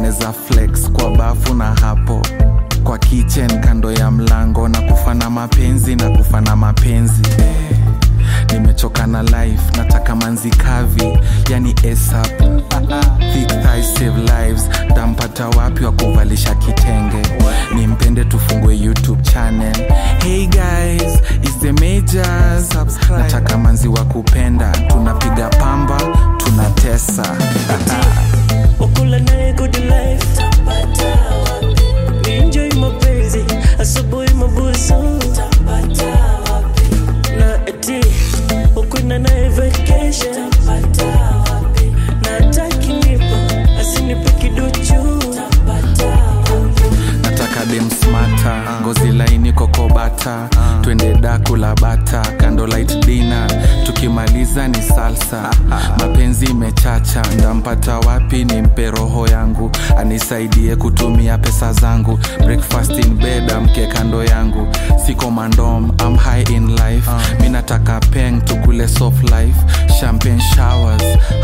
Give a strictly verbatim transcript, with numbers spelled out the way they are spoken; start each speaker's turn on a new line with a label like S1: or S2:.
S1: tunaweza flex kwa bafu na hapo kwa kitchen kando ya mlango, na kufana mapenzi na kufana mapenzi. Nimechoka na life, nataka manzi kavi, yani ASAP. Thick thighs save lives, tampata wapi wa kuvalisha kitenge? Nimpende tufungue YouTube channel. Hey guys, it's the Majors. Nataka manzi wa kupenda, tunapiga pamba, tunatesa.
S2: Ukula nae good life, tapata wapi? Ni enjoy mapenzi, asubuhi mabusu, tapata wapi? Na eti, ukuna nae vacation, tapata wapi? Na ataki nipa, asinipe kiduchu, tapata wapi?
S1: Nataka dem smarta, ngozi laini kokobata, twende daku la bata, candlelight dinner, tukimaliza ni salsa. Mapenzi imechacha, ndampata wapi? Nimpe roho yangu, anisaidie kutumia pesa zangu. Breakfast in bed, amke kando yangu. Siko mandom, I'm high in life. Minataka peng, tukule soft life. Champagne showers,